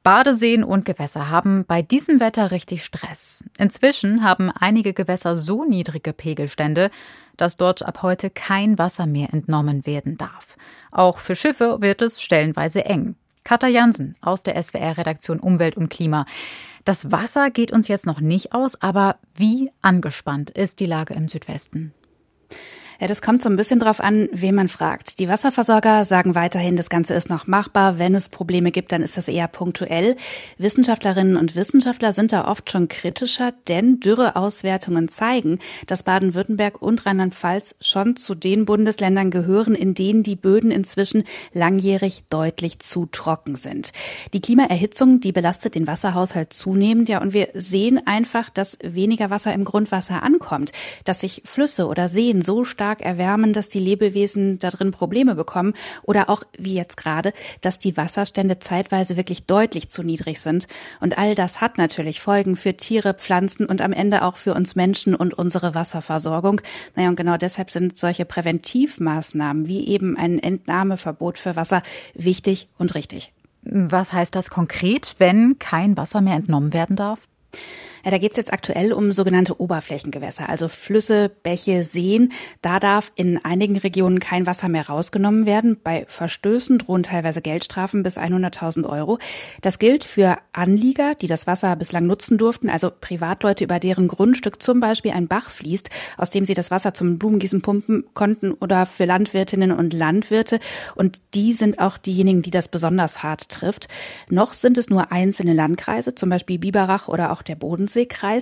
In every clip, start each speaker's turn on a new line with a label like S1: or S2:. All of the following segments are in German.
S1: Badeseen und Gewässer haben bei diesem Wetter richtig Stress. Inzwischen haben einige Gewässer so niedrige Pegelstände, dass dort ab heute kein Wasser mehr entnommen werden darf. Auch für Schiffe wird es stellenweise eng. Katja Jansen aus der SWR-Redaktion Umwelt und Klima. Das Wasser geht uns jetzt noch nicht aus, aber wie angespannt ist die Lage im Südwesten?
S2: Ja, das kommt so ein bisschen drauf an, wen man fragt. Die Wasserversorger sagen weiterhin, das Ganze ist noch machbar. Wenn es Probleme gibt, dann ist das eher punktuell. Wissenschaftlerinnen und Wissenschaftler sind da oft schon kritischer, denn Dürreauswertungen zeigen, dass Baden-Württemberg und Rheinland-Pfalz schon zu den Bundesländern gehören, in denen die Böden inzwischen langjährig deutlich zu trocken sind. Die Klimaerhitzung, die belastet den Wasserhaushalt zunehmend, ja, und wir sehen einfach, dass weniger Wasser im Grundwasser ankommt, dass sich Flüsse oder Seen so stark erwärmen, dass die Lebewesen da drin Probleme bekommen oder auch, wie jetzt gerade, dass die Wasserstände zeitweise wirklich deutlich zu niedrig sind. Und all das hat natürlich Folgen für Tiere, Pflanzen und am Ende auch für uns Menschen und unsere Wasserversorgung. Naja, und genau deshalb sind solche Präventivmaßnahmen wie eben ein Entnahmeverbot für Wasser wichtig und richtig.
S1: Was heißt das konkret, wenn kein Wasser mehr entnommen werden darf?
S2: Ja, da geht es jetzt aktuell um sogenannte Oberflächengewässer, also Flüsse, Bäche, Seen. Da darf in einigen Regionen kein Wasser mehr rausgenommen werden. Bei Verstößen drohen teilweise Geldstrafen bis 100.000 Euro. Das gilt für Anlieger, die das Wasser bislang nutzen durften, also Privatleute, über deren Grundstück zum Beispiel ein Bach fließt, aus dem sie das Wasser zum Blumengießen pumpen konnten, oder für Landwirtinnen und Landwirte. Und die sind auch diejenigen, die das besonders hart trifft. Noch sind es nur einzelne Landkreise, zum Beispiel Biberach oder auch der Bodensee.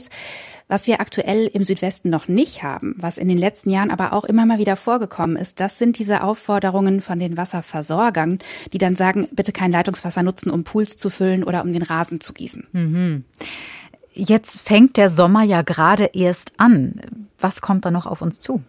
S2: Was wir aktuell im Südwesten noch nicht haben, was in den letzten Jahren aber auch immer mal wieder vorgekommen ist, das sind diese Aufforderungen von den Wasserversorgern, die dann sagen, bitte kein Leitungswasser nutzen, um Pools zu füllen oder um den Rasen zu gießen.
S1: Mhm. Jetzt fängt der Sommer ja gerade erst an. Was kommt da noch auf uns zu?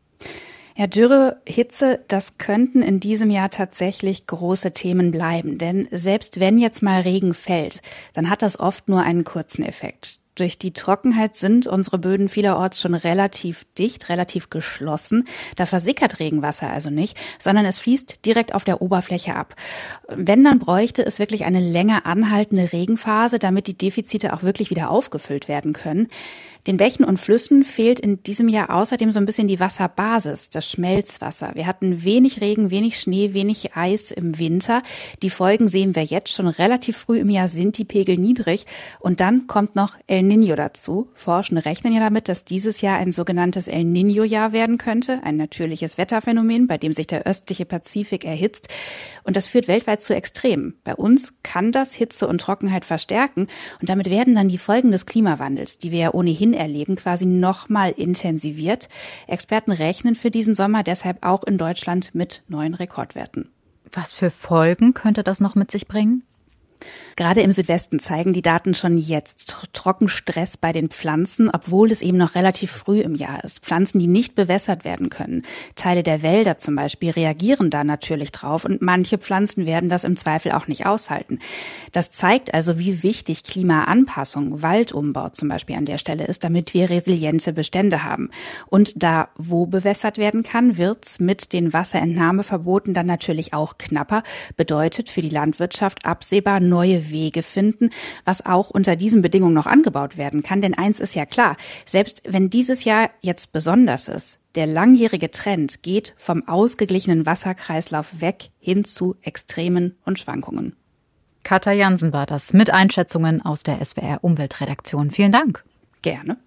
S2: Ja, Dürre, Hitze, das könnten in diesem Jahr tatsächlich große Themen bleiben. Denn selbst wenn jetzt mal Regen fällt, dann hat das oft nur einen kurzen Effekt. Durch die Trockenheit sind unsere Böden vielerorts schon relativ dicht, relativ geschlossen. Da versickert Regenwasser also nicht, sondern es fließt direkt auf der Oberfläche ab. Wenn, dann bräuchte es wirklich eine länger anhaltende Regenphase, damit die Defizite auch wirklich wieder aufgefüllt werden können. Den Bächen und Flüssen fehlt in diesem Jahr außerdem so ein bisschen die Wasserbasis, das Schmelzwasser. Wir hatten wenig Regen, wenig Schnee, wenig Eis im Winter. Die Folgen sehen wir jetzt schon relativ früh im Jahr, sind die Pegel niedrig. Und dann kommt noch El Niño dazu. Forschende rechnen ja damit, dass dieses Jahr ein sogenanntes El Niño-Jahr werden könnte, ein natürliches Wetterphänomen, bei dem sich der östliche Pazifik erhitzt. Und das führt weltweit zu Extremen. Bei uns kann das Hitze und Trockenheit verstärken. Und damit werden dann die Folgen des Klimawandels, die wir ja ohnehin erleben, quasi nochmal intensiviert. Experten rechnen für diesen Sommer deshalb auch in Deutschland mit neuen Rekordwerten.
S1: Was für Folgen könnte das noch mit sich bringen?
S2: Gerade im Südwesten zeigen die Daten schon jetzt Trockenstress bei den Pflanzen, obwohl es eben noch relativ früh im Jahr ist. Pflanzen, die nicht bewässert werden können. Teile der Wälder zum Beispiel reagieren da natürlich drauf und manche Pflanzen werden das im Zweifel auch nicht aushalten. Das zeigt also, wie wichtig Klimaanpassung, Waldumbau zum Beispiel an der Stelle ist, damit wir resiliente Bestände haben. Und da, wo bewässert werden kann, wird's mit den Wasserentnahmeverboten dann natürlich auch knapper. Bedeutet für die Landwirtschaft absehbar neue Wege finden, was auch unter diesen Bedingungen noch angebaut werden kann. Denn eins ist ja klar, selbst wenn dieses Jahr jetzt besonders ist, der langjährige Trend geht vom ausgeglichenen Wasserkreislauf weg hin zu Extremen und Schwankungen.
S1: Katja Jansen war das mit Einschätzungen aus der SWR Umweltredaktion. Vielen Dank.
S2: Gerne.